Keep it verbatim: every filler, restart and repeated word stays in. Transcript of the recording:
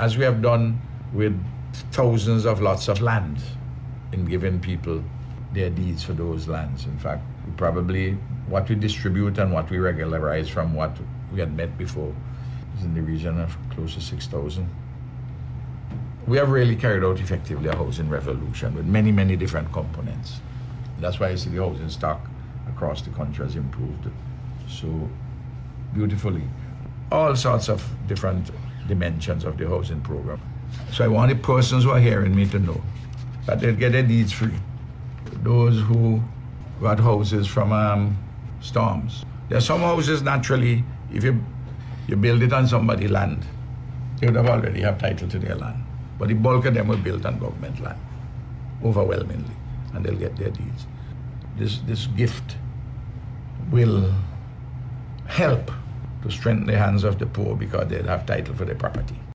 as we have done with thousands of lots of land, in giving people their deeds for those lands. In fact, we probably, what we distribute and what we regularize from what we had met before is in the region of close to six thousand. We have really carried out effectively a housing revolution with many, many different components. That's why you see the housing stock across the country has improved so beautifully. All sorts of different dimensions of the housing program. So I want the persons who are hearing me to know that they'll get their deeds free. Those who got houses from um, storms. There are some houses naturally, if you, you build it on somebody's land, they would have already have title to their land. But the bulk of them were built on government land, overwhelmingly, and they'll get their deeds. This, this gift will help to strengthen the hands of the poor because they'll have title for their property.